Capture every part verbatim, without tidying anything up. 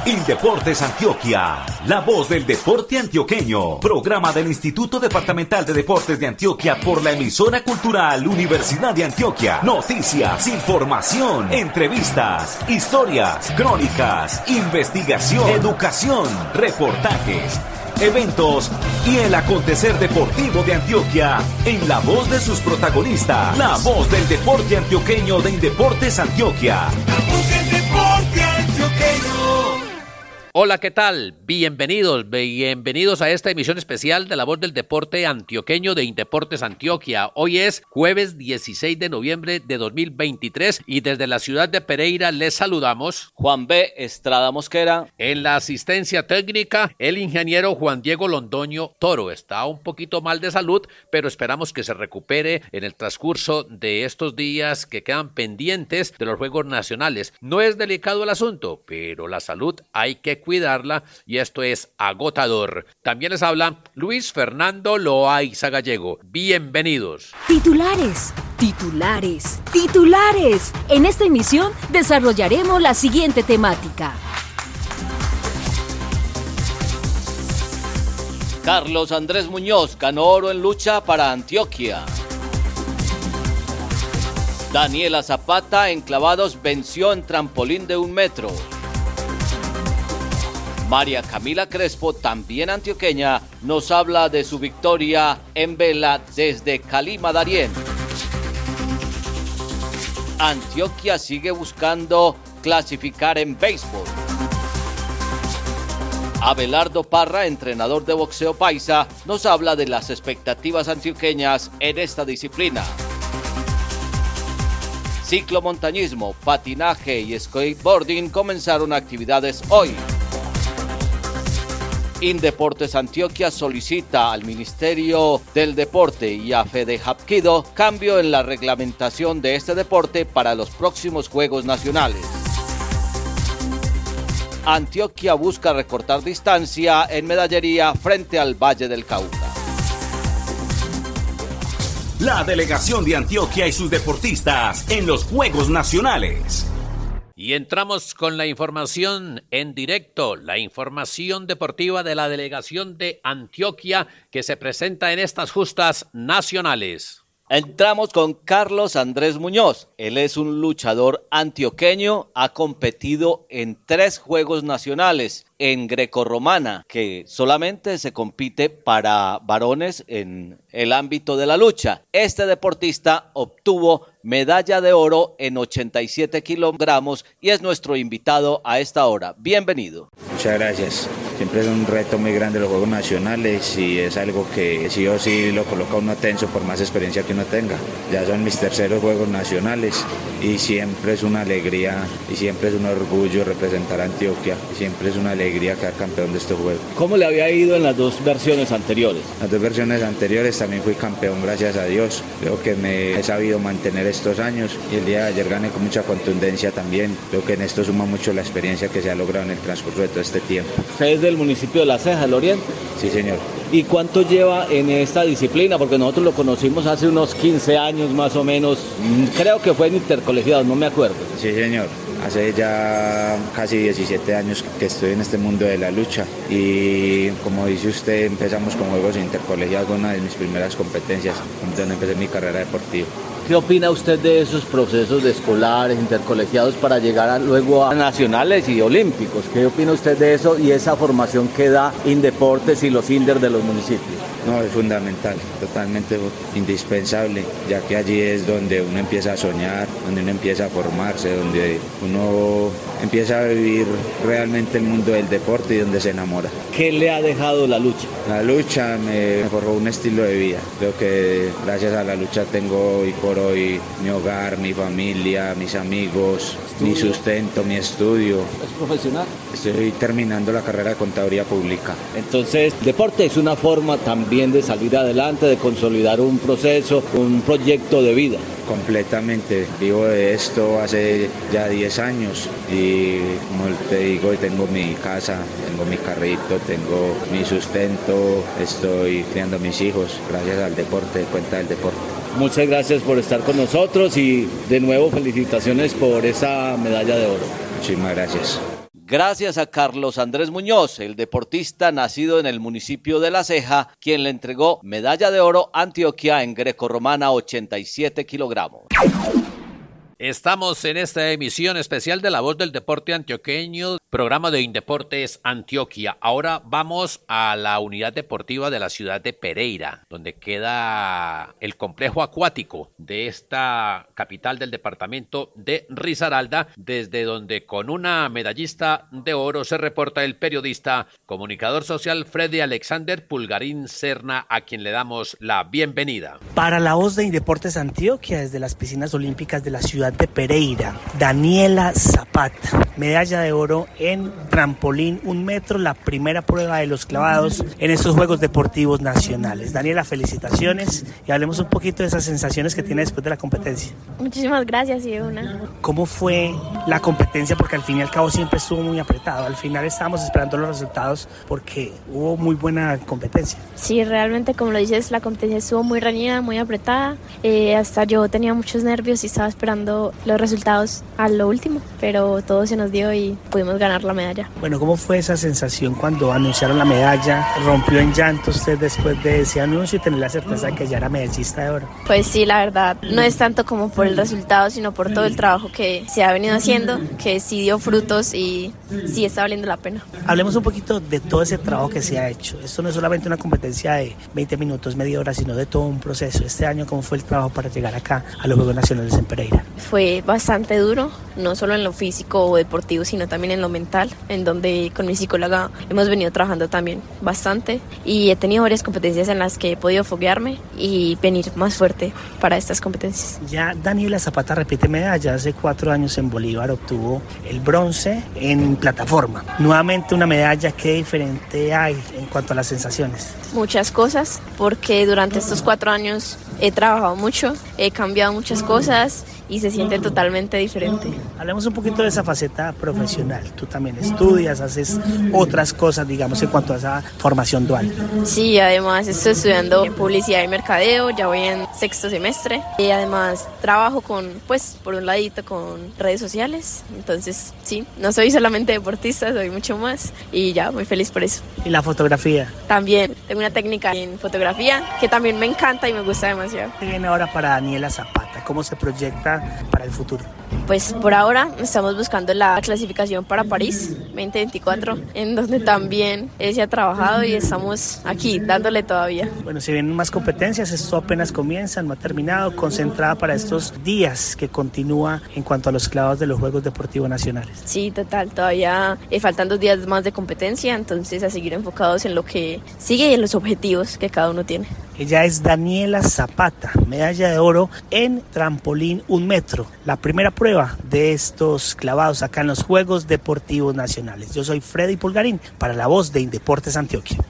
Indeportes Antioquia, la voz del deporte antioqueño. Programa del Instituto Departamental de Deportes de Antioquia por la emisora cultural Universidad de Antioquia. Noticias, información, entrevistas, historias, crónicas, investigación, educación, reportajes, eventos y el acontecer deportivo de Antioquia en la voz de sus protagonistas. La voz del deporte antioqueño de Indeportes Antioquia. La voz del deporte antioqueño. Hola, ¿qué tal? Bienvenidos, bienvenidos a esta emisión especial de La Voz del Deporte Antioqueño de Indeportes Antioquia. Hoy es jueves dieciséis de noviembre de dos mil veintitrés y desde la ciudad de Pereira les saludamos Juan B. Estrada Mosquera. En la asistencia técnica, el ingeniero Juan Diego Londoño Toro. Está un poquito mal de salud, pero esperamos que se recupere en el transcurso de estos días que quedan pendientes de los Juegos Nacionales. No es delicado el asunto, pero la salud hay que cuidarla y esto es agotador. También les habla Luis Fernando Loaiza Gallego. Bienvenidos. Titulares, titulares, titulares. En esta emisión desarrollaremos la siguiente temática. Carlos Andrés Muñoz ganó oro en lucha para Antioquia. Daniela Zapata en clavados venció en trampolín de un metro. María Camila Crespo, también antioqueña, nos habla de su victoria en vela desde Calima, Darién. Antioquia sigue buscando clasificar en béisbol. Abelardo Parra, entrenador de boxeo paisa, nos habla de las expectativas antioqueñas en esta disciplina. Ciclomontañismo, patinaje y skateboarding comenzaron actividades hoy. Indeportes Antioquia solicita al Ministerio del Deporte y a Fede Hapkido cambio en la reglamentación de este deporte para los próximos Juegos Nacionales. Antioquia busca recortar distancia en medallería frente al Valle del Cauca. La delegación de Antioquia y sus deportistas en los Juegos Nacionales. Y entramos con la información en directo, la información deportiva de la delegación de Antioquia que se presenta en estas justas nacionales. Entramos con Carlos Andrés Muñoz. Él es un luchador antioqueño, ha competido en tres Juegos Nacionales en grecorromana, que solamente se compite para varones en el ámbito de la lucha. Este deportista obtuvo medalla de oro en ochenta y siete kilogramos y es nuestro invitado a esta hora. Bienvenido. Muchas gracias. Siempre es un reto muy grande los Juegos Nacionales y es algo que sí o sí lo coloca uno tenso por más experiencia que uno tenga. Ya son mis terceros Juegos Nacionales y siempre es una alegría y siempre es un orgullo representar a Antioquia. Y siempre es una alegría quedar campeón de estos Juegos. ¿Cómo le había ido en las dos versiones anteriores? Las dos versiones anteriores también fui campeón, gracias a Dios. Creo que me he sabido mantener estos años y el día de ayer gané con mucha contundencia también. Creo que en esto suma mucho la experiencia que se ha logrado en el transcurso de todo este tiempo. ¿Usted es del municipio de La Ceja, del Oriente? Sí, señor. ¿Y cuánto lleva en esta disciplina? Porque nosotros lo conocimos hace unos quince años más o menos. Creo que fue en intercolegiados, no me acuerdo. Sí, señor. Hace ya casi diecisiete años que estoy en este mundo de la lucha y como dice usted, empezamos con juegos intercolegiados, una de mis primeras competencias, donde empecé mi carrera deportiva. ¿Qué opina usted de esos procesos de escolares, intercolegiados para llegar a, luego a nacionales y olímpicos? ¿Qué opina usted de eso y esa formación que da Indeportes y los Inder de los municipios? No, es fundamental, totalmente indispensable, ya que allí es donde uno empieza a soñar, donde uno empieza a formarse, donde uno empieza a vivir realmente el mundo del deporte y donde se enamora. ¿Qué le ha dejado la lucha? La lucha me forjó un estilo de vida. Creo que gracias a la lucha tengo hoy por hoy mi hogar, mi familia, mis amigos, ¿Estudio? mi sustento, mi estudio. ¿Es profesional? Estoy terminando la carrera de contaduría pública. Entonces, deporte es una forma también de salir adelante, de consolidar un proceso, un proyecto de vida. Completamente, vivo de esto hace ya diez años y como te digo, tengo mi casa, tengo mi carrito, tengo mi sustento, estoy criando a mis hijos gracias al deporte, cuenta del deporte. Muchas gracias por estar con nosotros y de nuevo felicitaciones por esa medalla de oro. Muchísimas gracias. gracias a Carlos Andrés Muñoz, el deportista nacido en el municipio de La Ceja, quien le entregó medalla de oro a Antioquia en grecorromana ochenta y siete kilogramos. Estamos en esta emisión especial de La Voz del Deporte Antioqueño, programa de Indeportes Antioquia. Ahora vamos a la unidad deportiva de la ciudad de Pereira, donde queda el complejo acuático de esta capital del departamento de Risaralda, desde donde con una medallista de oro se reporta el periodista, comunicador social Freddy Alexander Pulgarín Serna, a quien le damos la bienvenida. Para La Voz de Indeportes Antioquia, desde las piscinas olímpicas de la ciudad de Pereira, Daniela Zapata, medalla de oro en trampolín, un metro, la primera prueba de los clavados en estos Juegos Deportivos Nacionales. Daniela, felicitaciones y hablemos un poquito de esas sensaciones que tiene después de la competencia. Muchísimas gracias, y una. ¿Cómo fue la competencia? Porque al fin y al cabo siempre estuvo muy apretado. Al final estábamos esperando los resultados porque hubo muy buena competencia. Sí, realmente, como lo dices, la competencia estuvo muy reñida, muy apretada. Eh, hasta yo tenía muchos nervios y estaba esperando los resultados a lo último, pero todo se nos dio y pudimos ganar la medalla. Bueno, ¿cómo fue esa sensación cuando anunciaron la medalla? ¿Rompió en llanto usted después de ese anuncio y tener la certeza de que ya era medallista de oro? Pues sí, la verdad, no es tanto como por el resultado, sino por todo el trabajo que se ha venido haciendo, que sí dio frutos y sí está valiendo la pena. Hablemos un poquito de todo ese trabajo que se ha hecho. Esto no es solamente una competencia de veinte minutos, media hora, sino de todo un proceso. Este año, ¿cómo fue el trabajo para llegar acá a los Juegos Nacionales en Pereira? Fue bastante duro, no solo en lo físico o deportivo, sino también en lo mental, en donde con mi psicóloga hemos venido trabajando también bastante y he tenido varias competencias en las que he podido foguearme y venir más fuerte para estas competencias. Ya Daniela Zapata repite medalla. Hace cuatro años en Bolívar obtuvo el bronce en plataforma. Nuevamente una medalla. ¿Qué diferente hay en cuanto a las sensaciones? Muchas cosas, porque durante estos cuatro años he trabajado mucho, he cambiado muchas cosas y se siente totalmente diferente. Hablemos un poquito de esa faceta profesional. Tú también estudias, haces otras cosas, digamos, en cuanto a esa formación dual. Sí, además estoy estudiando publicidad y mercadeo, ya voy en sexto semestre. Y además trabajo con, pues, por un ladito con redes sociales. Entonces, sí, no soy solamente deportista, soy mucho más y ya, muy feliz por eso. ¿Y la fotografía? También, tengo una técnica en fotografía que también me encanta y me gusta demasiado. ¿Qué viene ahora para Daniela Zapata? ¿Cómo se proyecta para el futuro? Pues por ahora estamos buscando la clasificación para París veinte veinticuatro, en donde también se ha trabajado y estamos aquí dándole todavía. Bueno, si vienen más competencias, esto apenas comienza, no ha terminado, concentrada para estos días que continúa en cuanto a los clavados de los Juegos Deportivos Nacionales. Sí, total, todavía eh, faltan dos días más de competencia, entonces a seguir enfocados en lo que sigue y en los objetivos que cada uno tiene. Ella es Daniela Zapata, medalla de oro en trampolín un metro, la primera prueba de estos clavados acá en los Juegos Deportivos Nacionales. Yo soy Freddy Pulgarín para La Voz de Indeportes Antioquia.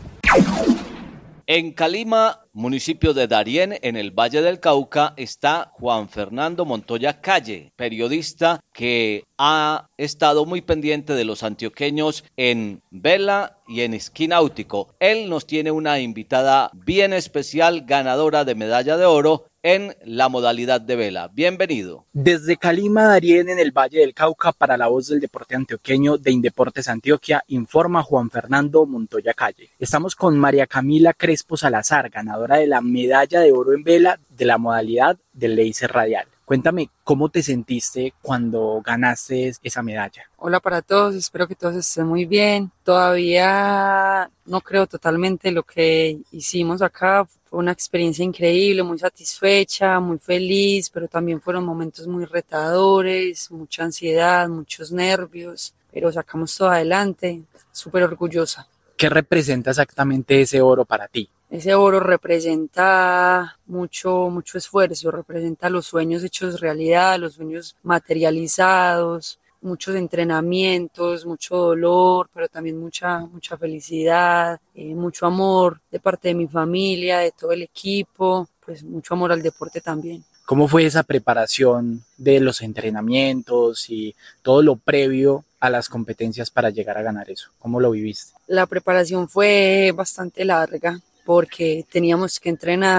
En Calima, municipio de Darién, en el Valle del Cauca, está Juan Fernando Montoya Calle, periodista que ha estado muy pendiente de los antioqueños en vela y en esquí náutico. Él nos tiene una invitada bien especial, ganadora de medalla de oro en la modalidad de vela. Bienvenido. Desde Calima, Darién, en el Valle del Cauca, para La Voz del Deporte Antioqueño de Indeportes Antioquia, informa Juan Fernando Montoya Calle. Estamos con María Camila Crespo Salazar, ganadora de la medalla de oro en vela de la modalidad del láser radial. Cuéntame, ¿cómo te sentiste cuando ganaste esa medalla? Hola para todos, espero que todos estén muy bien. Todavía no creo totalmente lo que hicimos acá. Fue una experiencia increíble, muy satisfecha, muy feliz, pero también fueron momentos muy retadores, mucha ansiedad, muchos nervios, pero sacamos todo adelante, súper orgullosa. ¿Qué representa exactamente ese oro para ti? Ese oro representa mucho, mucho esfuerzo, representa los sueños hechos realidad, los sueños materializados, muchos entrenamientos, mucho dolor, pero también mucha, mucha felicidad, eh, mucho amor de parte de mi familia, de todo el equipo, pues mucho amor al deporte también. ¿Cómo fue esa preparación de los entrenamientos y todo lo previo a las competencias para llegar a ganar eso? ¿Cómo lo viviste? La preparación fue bastante larga, porque teníamos que entrenar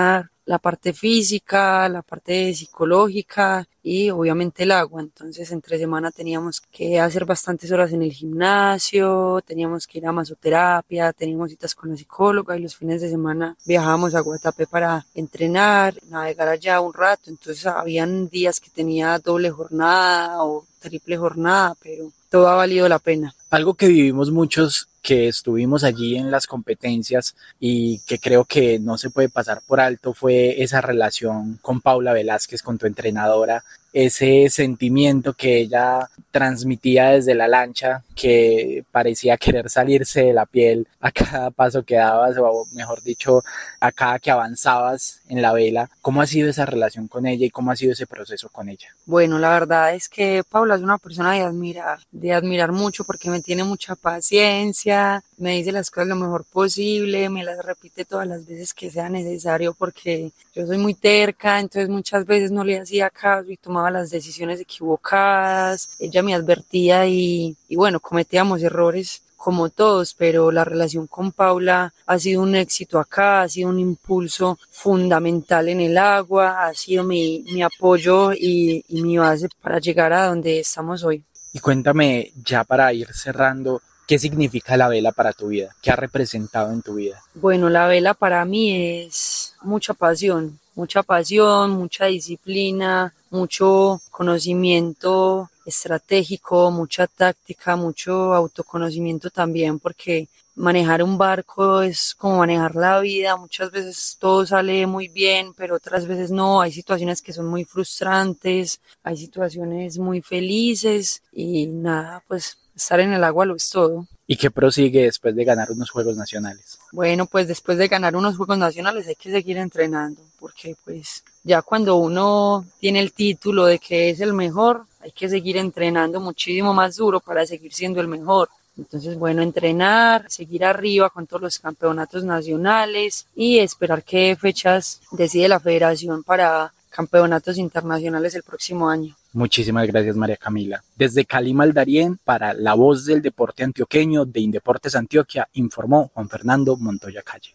la parte física, la parte psicológica y obviamente el agua. Entonces entre semana teníamos que hacer bastantes horas en el gimnasio, teníamos que ir a masoterapia, teníamos citas con la psicóloga y los fines de semana viajábamos a Guatapé para entrenar, navegar allá un rato. Entonces habían días que tenía doble jornada o triple jornada, pero todo ha valido la pena. Algo que vivimos muchos que estuvimos allí en las competencias y que creo que no se puede pasar por alto fue esa relación con Paula Velázquez, con tu entrenadora, ese sentimiento que ella transmitía desde la lancha, que parecía querer salirse de la piel a cada paso que dabas, o mejor dicho, a cada que avanzabas en la vela. ¿Cómo ha sido esa relación con ella y cómo ha sido ese proceso con ella? Bueno, la verdad es que Paula es una persona de admirar, de admirar mucho porque me tiene mucha paciencia, me dice las cosas lo mejor posible, me las repite todas las veces que sea necesario porque yo soy muy terca, entonces muchas veces no le hacía caso y tomaba las decisiones equivocadas. Ella me advertía y, y bueno, cometíamos errores como todos, pero la relación con Paula ha sido un éxito acá, ha sido un impulso fundamental en el agua, ha sido mi, mi apoyo y, y mi base para llegar a donde estamos hoy. Y cuéntame, ya para ir cerrando, ¿qué significa la vela para tu vida? ¿Qué ha representado en tu vida? Bueno, la vela para mí es mucha pasión, mucha pasión, mucha disciplina, mucho conocimiento estratégico, mucha táctica, mucho autoconocimiento también, porque manejar un barco es como manejar la vida. Muchas veces todo sale muy bien, pero otras veces no. Hay situaciones que son muy frustrantes, hay situaciones muy felices y nada, pues estar en el agua lo es todo. ¿Y qué prosigue después de ganar unos Juegos Nacionales? Bueno, pues después de ganar unos Juegos Nacionales hay que seguir entrenando, porque pues ya cuando uno tiene el título de que es el mejor, hay que seguir entrenando muchísimo más duro para seguir siendo el mejor. Entonces, bueno, entrenar, seguir arriba con todos los campeonatos nacionales y esperar qué fechas decide la federación para campeonatos internacionales el próximo año. Muchísimas gracias, María Camila. Desde Cali, Darién, para La Voz del Deporte Antioqueño de Indeportes Antioquia, informó Juan Fernando Montoya Calle.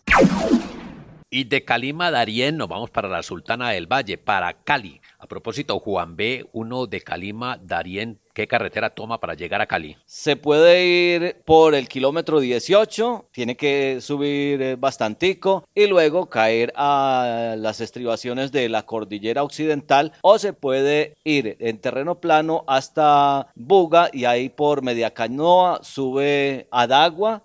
Y de Cali, Darién, nos vamos para la Sultana del Valle, para Cali. A propósito, Juan B., uno de Cali, Darién, ¿qué carretera toma para llegar a Cali? Se puede ir por el kilómetro dieciocho, tiene que subir bastantico y luego caer a las estribaciones de la cordillera occidental, o se puede ir en terreno plano hasta Buga y ahí por Mediacanoa sube a Dagua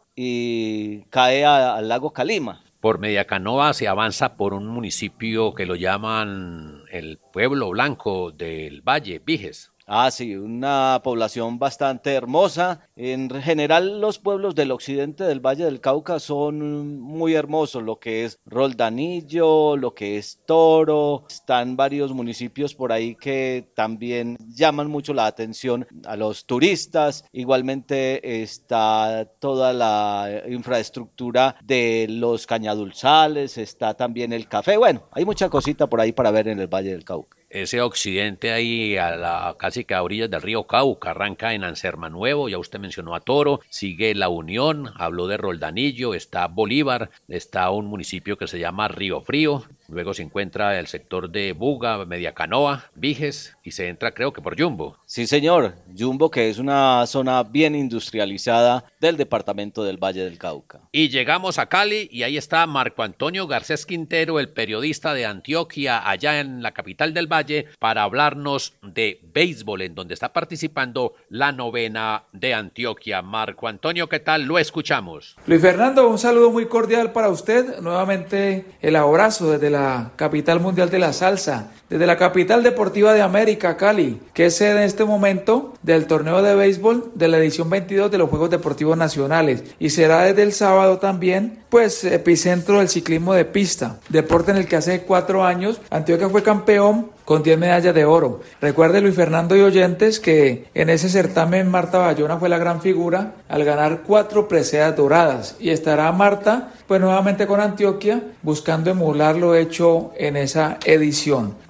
y cae a, al lago Calima. Por Mediacanoa se avanza por un municipio que lo llaman el Pueblo Blanco del Valle, Viges. Ah, sí, una población bastante hermosa. En general, los pueblos del occidente del Valle del Cauca son muy hermosos, lo que es Roldanillo, lo que es Toro. Están varios municipios por ahí que también llaman mucho la atención a los turistas. Igualmente está toda la infraestructura de los cañadulzales, está también el café. Bueno, hay mucha cosita por ahí para ver en el Valle del Cauca. Ese occidente ahí, a la, casi que a orillas del río Cauca, arranca en Anserma Nuevo, ya usted mencionó a Toro, sigue La Unión, habló de Roldanillo, está Bolívar, está un municipio que se llama Río Frío, luego se encuentra el sector de Buga, Mediacanoa, Viges, y se entra creo que por Yumbo. Sí, señor, Yumbo, que es una zona bien industrializada del departamento del Valle del Cauca. Y llegamos a Cali y ahí está Marco Antonio Garcés Quintero, el periodista de Antioquia, allá en la capital del Valle, para hablarnos de béisbol, en donde está participando la novena de Antioquia. Marco Antonio, ¿qué tal? Lo escuchamos. Luis Fernando, un saludo muy cordial para usted. Nuevamente el abrazo desde la capital mundial de la salsa, desde la capital deportiva de América, Cali, que es sede en este momento del torneo de béisbol de la edición veintidós de los Juegos Deportivos Nacionales, y será desde el sábado también, pues, epicentro del ciclismo de pista, deporte en el que hace cuatro años Antioquia fue campeón con diez medallas de oro. Recuerde, Luis Fernando y oyentes, que en ese certamen Marta Bayona fue la gran figura al ganar cuatro preseas doradas, y estará Marta pues nuevamente con Antioquia buscando emular lo hecho en esa edición.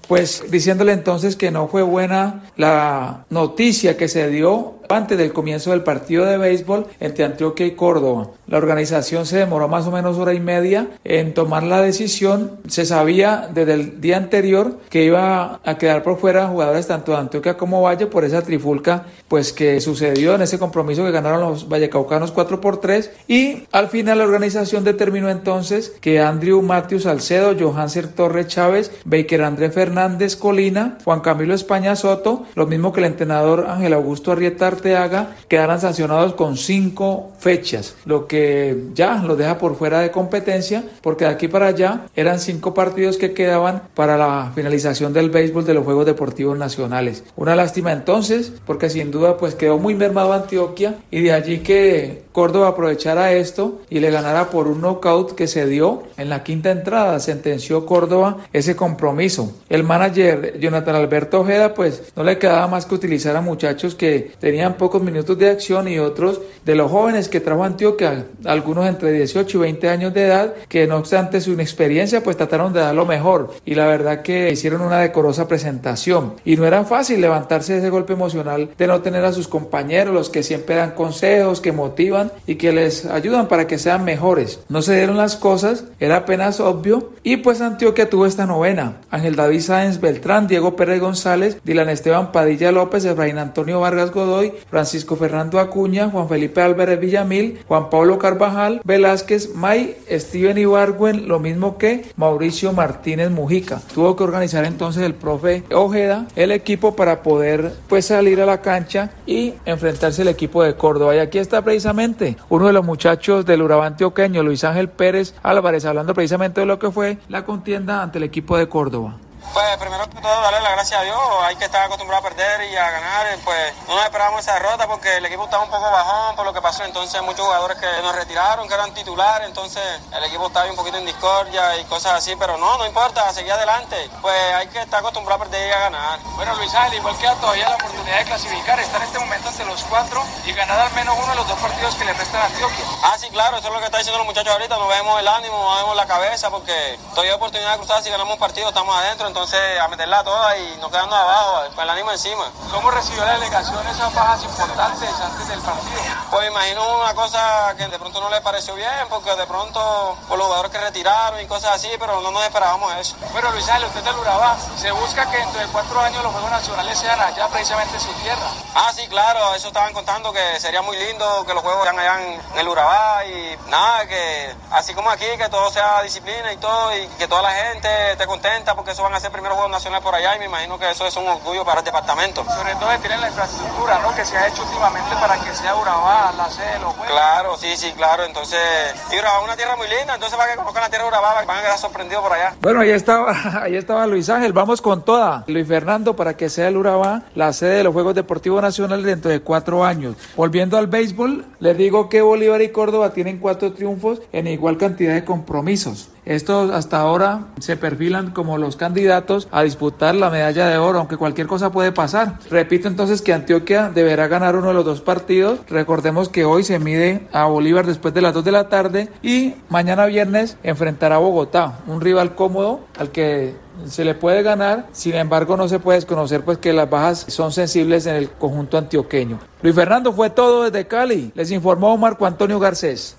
pues diciéndole entonces que no fue buena la noticia que se dio antes del comienzo del partido de béisbol entre Antioquia y Córdoba. La organización se demoró más o menos hora y media en tomar la decisión. Se sabía desde el día anterior que iba a quedar por fuera jugadores tanto de Antioquia como Valle por esa trifulca pues que sucedió en ese compromiso que ganaron los vallecaucanos cuatro por tres, y al final la organización determinó entonces que Andrew Matthews Salcedo, Johanser Torres Chávez, Baker André Fernández Colina, Juan Camilo España Soto, lo mismo que el entrenador Ángel Augusto Arrieta Arteaga, quedaran sancionados con cinco fechas, lo que ya los deja por fuera de competencia, porque de aquí para allá eran cinco partidos que quedaban para la finalización del béisbol de los Juegos Deportivos Nacionales. Una lástima entonces, porque sin duda pues quedó muy mermado Antioquia, y de allí que Córdoba aprovechara esto y le ganara por un knockout que se dio en la quinta entrada. Sentenció Córdoba ese compromiso. El manager Jonathan Alberto Ojeda pues no le quedaba más que utilizar a muchachos que tenían pocos minutos de acción y otros de los jóvenes que trajo Antioquia, algunos entre dieciocho y veinte años de edad, que no obstante su inexperiencia pues trataron de dar lo mejor, y la verdad que hicieron una decorosa presentación, y no era fácil levantarse de ese golpe emocional de no tener a sus compañeros, los que siempre dan consejos, que motivan y que les ayudan para que sean mejores. No se dieron las cosas, era apenas obvio, y pues Antioquia tuvo esta novena: Ángel David Sáenz Beltrán, Diego Pérez González, Dylan Esteban Padilla López, Efraín Antonio Vargas Godoy, Francisco Fernando Acuña, Juan Felipe Álvarez Villamil, Juan Pablo Carvajal Velázquez, May, Steven Ibargüen, lo mismo que Mauricio Martínez Mujica. Tuvo que organizar entonces el profe Ojeda el equipo para poder pues salir a la cancha y enfrentarse al equipo de Córdoba. Y aquí está precisamente uno de los muchachos del Urabá antioqueño, Luis Ángel Pérez Álvarez, hablando precisamente de lo que fue la contienda ante el equipo de Córdoba. Pues primero que todo darle las gracias a Dios, hay que estar acostumbrado a perder y a ganar, pues no nos esperábamos esa derrota porque el equipo estaba un poco bajón por lo que pasó, entonces muchos jugadores que nos retiraron, que eran titulares, entonces el equipo estaba un poquito en discordia y cosas así, pero no, no importa, a seguir adelante, pues hay que estar acostumbrado a perder y a ganar. Bueno, Luis Ángel, igual queda todavía la oportunidad de clasificar, estar en este momento entre los cuatro y ganar al menos uno de los dos partidos que le restan a Antioquia. Ah, sí, claro, eso es lo que están diciendo los muchachos ahorita, nos vemos el ánimo, nos vemos la cabeza, porque todavía hay oportunidad de cruzar, si ganamos un partido estamos adentro, entonces a meterla toda y nos quedando abajo, con el ánimo encima. ¿Cómo recibió la delegación esas bajas importantes antes del partido? Pues imagino una cosa que de pronto no le pareció bien, porque de pronto por los jugadores que retiraron y cosas así, pero no nos esperábamos eso. Bueno, Luis Ángel, usted es del Urabá, se busca que dentro de cuatro años los Juegos Nacionales sean allá, precisamente en su tierra. Ah, sí, claro, eso estaban contando, que sería muy lindo que los Juegos sean allá en el Urabá, y nada, que así como aquí, que todo sea disciplina y todo, y que toda la gente esté contenta, porque eso van a ser primeros Juegos Nacionales por allá, y me imagino que eso es un orgullo para el departamento. Sobre todo que tienen la infraestructura, ¿no?, que se ha hecho últimamente para que sea Urabá la sede de los Juegos. Claro, sí, sí, claro, entonces, y Urabá es una tierra muy linda, entonces para que conozcan la tierra de Urabá van a quedar sorprendidos por allá. Bueno, ahí estaba, ahí estaba Luis Ángel, vamos con toda, Luis Fernando, para que sea el Urabá la sede de los Juegos Deportivos Nacionales dentro de cuatro años. Volviendo al béisbol, les digo que Bolívar y Córdoba tienen cuatro triunfos en igual cantidad de compromisos. Estos hasta ahora se perfilan como los candidatos a disputar la medalla de oro, aunque cualquier cosa puede pasar. Repito entonces que Antioquia deberá ganar uno de los dos partidos. Recordemos que hoy se mide a Bolívar después de las dos de la tarde y mañana viernes enfrentará a Bogotá, un rival cómodo al que se le puede ganar. Sin embargo, no se puede desconocer pues que las bajas son sensibles en el conjunto antioqueño. Luis Fernando, fue todo desde Cali. Les informó Marco Antonio Garcés.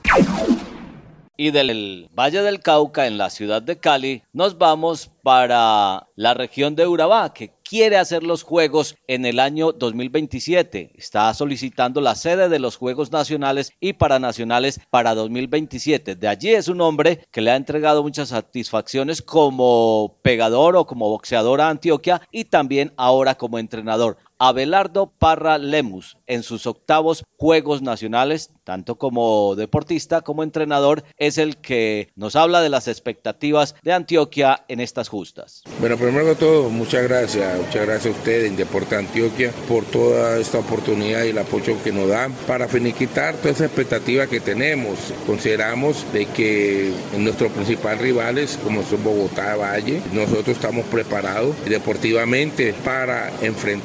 Y del Valle del Cauca, en la ciudad de Cali, nos vamos para la región de Urabá, que quiere hacer los Juegos en el año dos mil veintisiete. Está solicitando la sede de los Juegos Nacionales y Paranacionales para dos mil veintisiete. De allí es un hombre que le ha entregado muchas satisfacciones como pegador o como boxeador a Antioquia, y también ahora como entrenador. Abelardo Parra Lemus, en sus octavos Juegos Nacionales, tanto como deportista como entrenador, es el que nos habla de las expectativas de Antioquia en estas justas. Bueno, primero que todo, muchas gracias, muchas gracias a ustedes en Deporte Antioquia por toda esta oportunidad y el apoyo que nos dan para finiquitar toda esa expectativa que tenemos. Consideramos de que nuestros principales rivales, como son Bogotá, Valle, nosotros estamos preparados deportivamente para enfrentar esos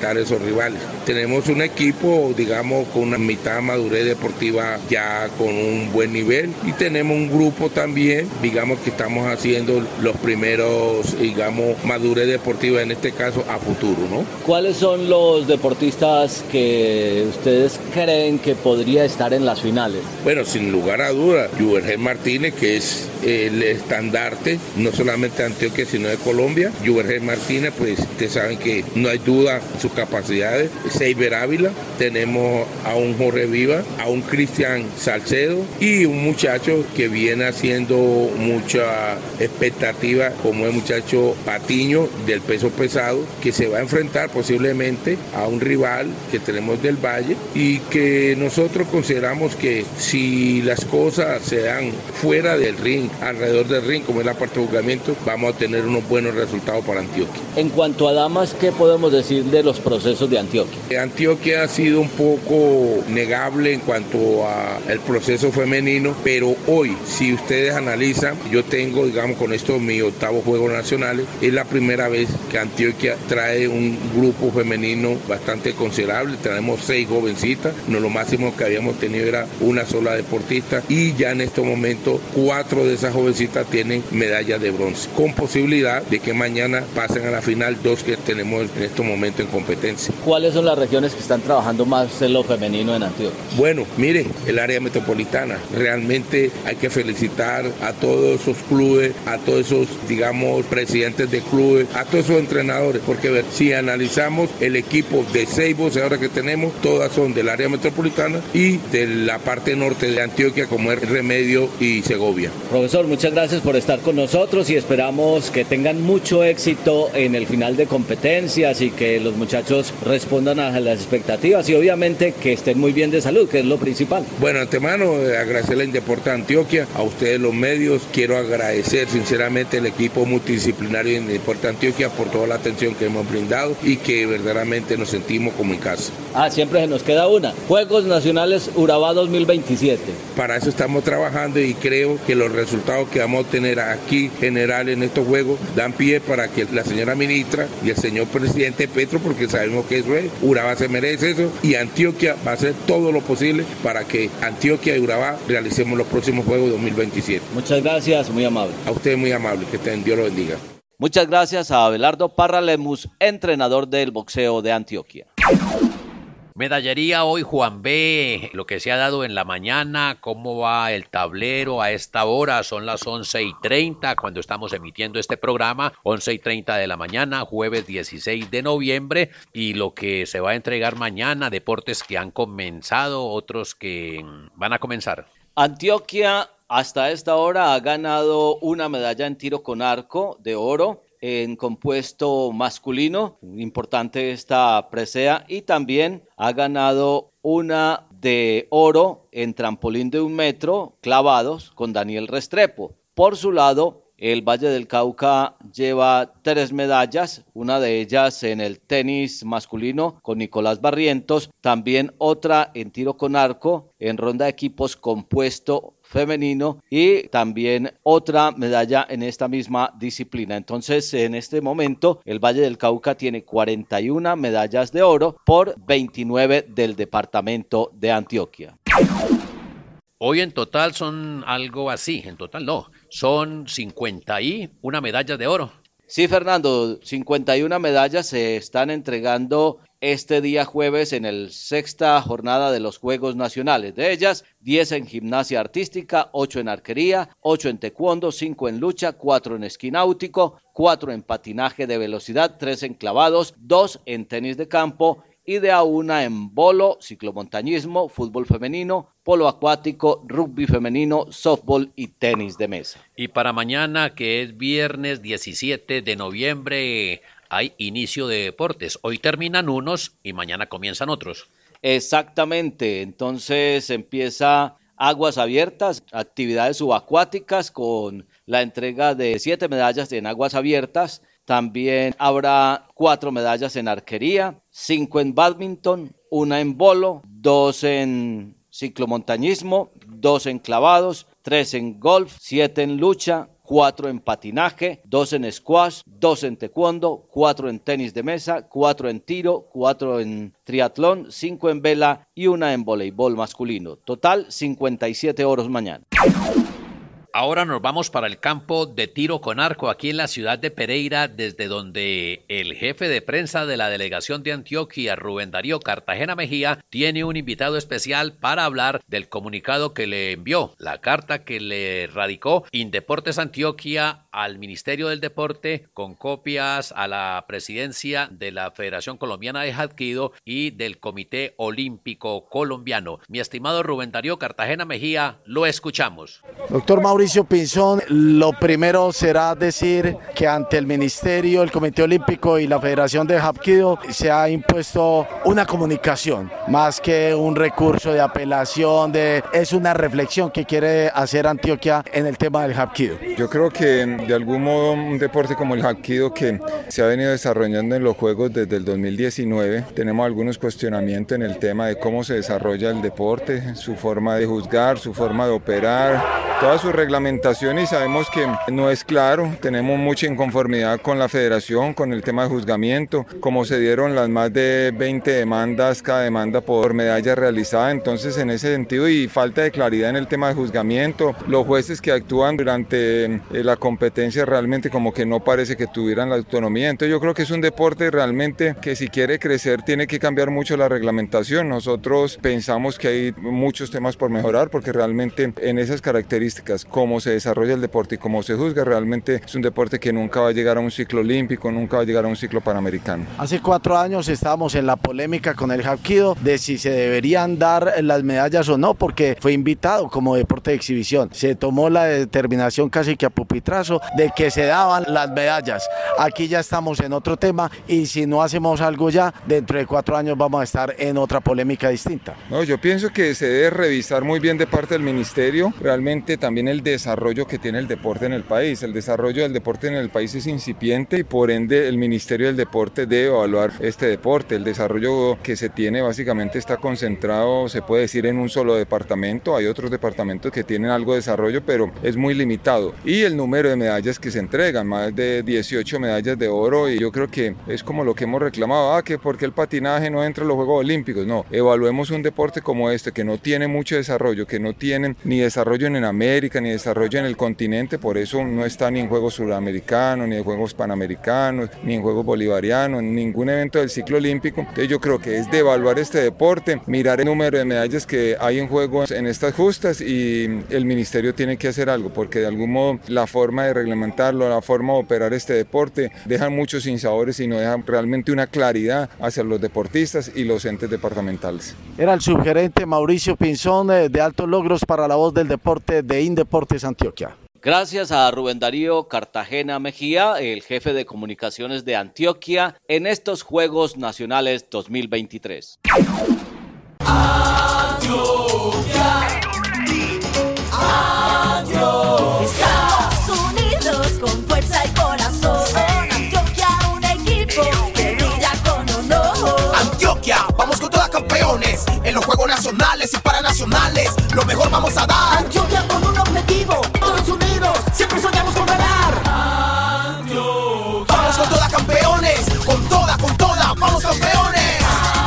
rivales. Tenemos un equipo, digamos, con una mitad madurez deportiva ya con un buen nivel y tenemos un grupo también, digamos, que estamos haciendo los primeros, digamos, madurez deportiva, en este caso a futuro, ¿no? ¿Cuáles son los deportistas que ustedes creen que podría estar en las finales? Bueno, sin lugar a dudas, Juvergen Martínez, que es el estandarte, no solamente de Antioquia, sino de Colombia. Juvergen Martínez, pues ustedes saben que no hay duda en sus capacidades. Seiber Ávila, tenemos a un Jorge Viva, a un Cristian Salcedo y un muchacho que viene haciendo mucha expectativa, como el muchacho Patiño del peso pesado, que se va a enfrentar posiblemente a un rival que tenemos del Valle y que nosotros consideramos que si las cosas se dan fuera del ring, alrededor del ring, como es la parte de juzgamiento, vamos a tener unos buenos resultados para Antioquia. En cuanto a damas, ¿qué podemos decir de los procesos de Antioquia? Antioquia ha sido un poco negable en cuanto al proceso femenino, pero hoy, si ustedes analizan, yo tengo, digamos, con esto mi octavo Juegos Nacionales, es la primera vez que Antioquia trae un grupo femenino bastante considerable, tenemos seis jovencitas, no lo máximo que habíamos tenido era una sola deportista y ya en este momento cuatro de esas jovencitas tienen medallas de bronce, con posibilidad de que mañana pasen a la final dos que tenemos en este momento en competencia. ¿Cuáles son las regiones que están trabajando más en lo femenino en Antioquia? Bueno, mire, el área metropolitana, realmente hay que felicitar a todos esos clubes, a todos esos, digamos, presidentes de clubes, a todos esos entrenadores, porque ver, si analizamos el equipo de seis boxeadoras que tenemos, todas son del área metropolitana y de la parte norte de Antioquia, como es Remedio y Segovia. Profesor, muchas gracias por estar con nosotros y esperamos que tengan mucho éxito en el final de competencias y que los muchachos respondan a las expectativas y obviamente que estén muy bien de salud, que es lo principal. Bueno, antemano, agradecerle a Indeporte Antioquia, a ustedes los medios, quiero agradecer sinceramente al equipo multidisciplinario de Indeporte Antioquia por toda la atención que hemos brindado y que verdaderamente nos sentimos como en casa. Ah, siempre se nos queda una. Juegos Nacionales Urabá dos mil veintisiete. Para eso estamos trabajando y creo que los resultados que vamos a obtener aquí general en estos juegos dan pie para que la señora ministra y el señor presidente Petro, porque sabemos que eso es, Urabá se merece eso y Antioquia va a hacer todo lo posible para que Antioquia y Urabá realicemos los próximos Juegos dos mil veintisiete. Muchas gracias, muy amable. A ustedes muy amable, que estén, Dios los bendiga. Muchas gracias a Abelardo Parra Lemus, entrenador del boxeo de Antioquia. Medallería hoy, Juan B., lo que se ha dado en la mañana, cómo va el tablero a esta hora, son las once y treinta cuando estamos emitiendo este programa, once y treinta de la mañana, jueves dieciséis de noviembre, y lo que se va a entregar mañana, deportes que han comenzado, otros que van a comenzar. Antioquia hasta esta hora ha ganado una medalla en tiro con arco de oro, en compuesto masculino, importante esta presea, y también ha ganado una de oro en trampolín de un metro clavados con Daniel Restrepo. Por su lado, el Valle del Cauca lleva tres medallas, una de ellas en el tenis masculino con Nicolás Barrientos, también otra en tiro con arco en ronda de equipos compuesto femenino y también otra medalla en esta misma disciplina. Entonces, en este momento, el Valle del Cauca tiene cuarenta y una medallas de oro por veintinueve del departamento de Antioquia. Hoy en total son algo así, en total no, son cincuenta y una medallas de oro. Sí, Fernando, cincuenta y una medallas se están entregando este día jueves en el sexta jornada de los Juegos Nacionales. De ellas, diez en gimnasia artística, ocho en arquería, ocho en taekwondo, cinco en lucha, cuatro en esquí náutico, cuatro en patinaje de velocidad, tres en clavados, dos en tenis de campo y de a una en bolo, ciclomontañismo, fútbol femenino, polo acuático, rugby femenino, softball y tenis de mesa. Y para mañana, que es viernes diecisiete de noviembre, hay inicio de deportes. Hoy terminan unos y mañana comienzan otros. Exactamente, entonces empieza aguas abiertas, actividades subacuáticas con la entrega de siete medallas en aguas abiertas. También habrá cuatro medallas en arquería, cinco en bádminton, una en bolo, dos en ciclomontañismo, dos en clavados, tres en golf, siete en lucha, cuatro en patinaje, dos en squash, dos en taekwondo, cuatro en tenis de mesa, cuatro en tiro, cuatro en triatlón, cinco en vela y una en voleibol masculino. Total, cincuenta y siete oros mañana. Ahora nos vamos para el campo de tiro con arco aquí en la ciudad de Pereira, desde donde el jefe de prensa de la delegación de Antioquia, Rubén Darío Cartagena Mejía, tiene un invitado especial para hablar del comunicado que le envió, la carta que le radicó Indeportes Antioquia al Ministerio del Deporte, con copias a la presidencia de la Federación Colombiana de Hapkido y del Comité Olímpico Colombiano. Mi estimado Rubén Darío Cartagena Mejía, lo escuchamos. Doctor Mauricio Pinzón, lo primero será decir que ante el Ministerio, el Comité Olímpico y la Federación de Hapkido se ha impuesto una comunicación, más que un recurso de apelación, de, es una reflexión que quiere hacer Antioquia en el tema del Hapkido. Yo creo que de algún modo un deporte como el Hapkido, que se ha venido desarrollando en los Juegos desde el dos mil diecinueve, tenemos algunos cuestionamientos en el tema de cómo se desarrolla el deporte, su forma de juzgar, su forma de operar, toda su reglamentación, y sabemos que no es claro. Tenemos mucha inconformidad con la federación, con el tema de juzgamiento, como se dieron las más de veinte demandas, cada demanda por medalla realizada. Entonces, en ese sentido, y falta de claridad en el tema de juzgamiento, los jueces que actúan durante la competencia realmente como que no parece que tuvieran la autonomía. Entonces yo creo que es un deporte realmente que, si quiere crecer, tiene que cambiar mucho la reglamentación. Nosotros pensamos que hay muchos temas por mejorar, porque realmente en esas características, cómo se desarrolla el deporte y cómo se juzga, realmente es un deporte que nunca va a llegar a un ciclo olímpico, nunca va a llegar a un ciclo panamericano. Hace cuatro años estábamos en la polémica con el Hapkido de si se deberían dar las medallas o no, porque fue invitado como deporte de exhibición. Se tomó la determinación casi que a pupitrazo de que se daban las medallas. Aquí ya estamos en otro tema, y si no hacemos algo ya, dentro de cuatro años vamos a estar en otra polémica distinta. No, yo pienso que se debe revisar muy bien de parte del ministerio realmente también el desarrollo que tiene el deporte en el país. El desarrollo del deporte en el país es incipiente, y por ende el Ministerio del Deporte debe evaluar este deporte. El desarrollo que se tiene básicamente está concentrado, se puede decir, en un solo departamento. Hay otros departamentos que tienen algo de desarrollo, pero es muy limitado. Y el número de medallas que se entregan, más de dieciocho medallas de oro, y yo creo que es como lo que hemos reclamado, ah, que porque el patinaje no entra en los Juegos Olímpicos. No, evaluemos un deporte como este, que no tiene mucho desarrollo, que no tiene ni desarrollo en América, ni desarrollo en el continente, por eso no está ni en Juegos Sudamericanos, ni en Juegos Panamericanos, ni en Juegos Bolivarianos, en ningún evento del ciclo olímpico. Entonces yo creo que es de evaluar este deporte, mirar el número de medallas que hay en juegos en estas justas, y el ministerio tiene que hacer algo, porque de algún modo la forma de reglamentarlo, la forma de operar este deporte, dejan muchos sinsabores y no dejan realmente una claridad hacia los deportistas y los entes departamentales. Era el subgerente Mauricio Pinzón, de Altos Logros para La Voz del Deporte de Indeportes Antioquia. Gracias a Rubén Darío Cartagena Mejía, el jefe de comunicaciones de Antioquia, en estos Juegos Nacionales dos mil veintitrés. Antioquia, Antioquia. Estamos unidos con fuerza y corazón. Antioquia, un equipo que brilla con honor. Antioquia, vamos con todas campeones. En los Juegos Nacionales y Paranacionales, lo mejor vamos a dar. Antioquia con un objetivo, todos unidos, siempre soñamos con ganar. Antioquia, vamos con todas campeones. Con toda, con toda, vamos campeones.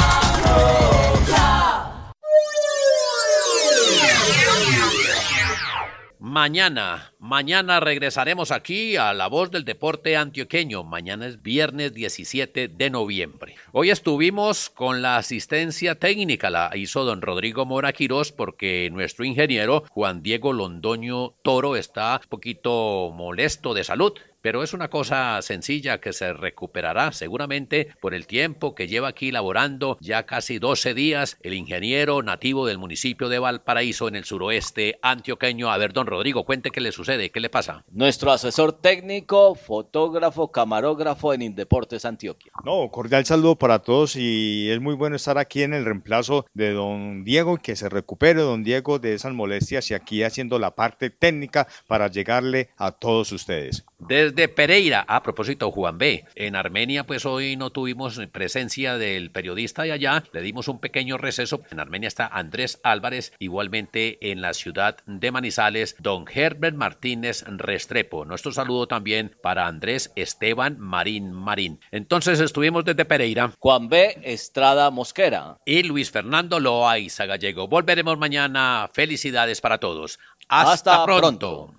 Mañana, mañana regresaremos aquí a La Voz del Deporte Antioqueño. Mañana es viernes diecisiete de noviembre. Hoy estuvimos con la asistencia técnica, la hizo don Rodrigo Mora Quirós, porque nuestro ingeniero Juan Diego Londoño Toro está un poquito molesto de salud. Pero es una cosa sencilla que se recuperará seguramente por el tiempo que lleva aquí laborando ya casi doce días el ingeniero nativo del municipio de Valparaíso en el suroeste antioqueño. A ver, don Rodrigo, cuente qué le sucede, qué le pasa. Nuestro asesor técnico, fotógrafo, camarógrafo en Indeportes Antioquia. No, cordial saludo para todos, y es muy bueno estar aquí en el reemplazo de don Diego, que se recupere don Diego de esas molestias, y aquí haciendo la parte técnica para llegarle a todos ustedes. Desde Pereira, a propósito, Juan B. En Armenia, pues hoy no tuvimos presencia del periodista de allá, le dimos un pequeño receso. En Armenia está Andrés Álvarez, igualmente en la ciudad de Manizales, don Herbert Martínez Restrepo. Nuestro saludo también para Andrés Esteban Marín Marín. Entonces estuvimos desde Pereira. Juan B. Estrada Mosquera. Y Luis Fernando Loaiza Gallego. Volveremos mañana. Felicidades para todos. Hasta, Hasta pronto. pronto.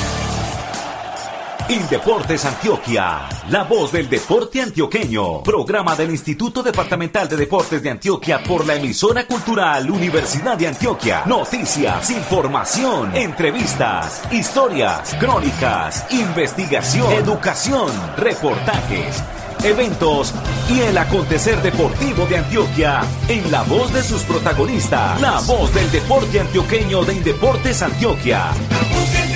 Indeportes Antioquia, la voz del deporte antioqueño. Programa del Instituto Departamental de Deportes de Antioquia por la emisora cultural Universidad de Antioquia. Noticias, información, entrevistas, historias, crónicas, investigación, educación, reportajes, eventos y el acontecer deportivo de Antioquia en la voz de sus protagonistas. La voz del deporte antioqueño de Indeportes Antioquia.